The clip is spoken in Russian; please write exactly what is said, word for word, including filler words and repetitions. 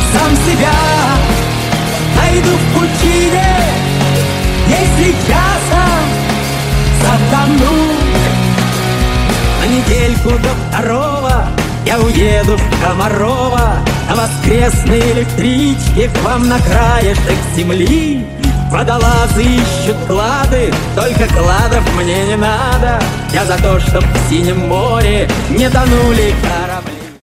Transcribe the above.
сам себя найду в пучине, если часом затону. На недельку до второго я уеду в Комарова на воскресной электричке к вам на краешек земли. Водолазы ищут клады, только кладов мне не надо. Я за то, чтоб в синем море не тонули корабли.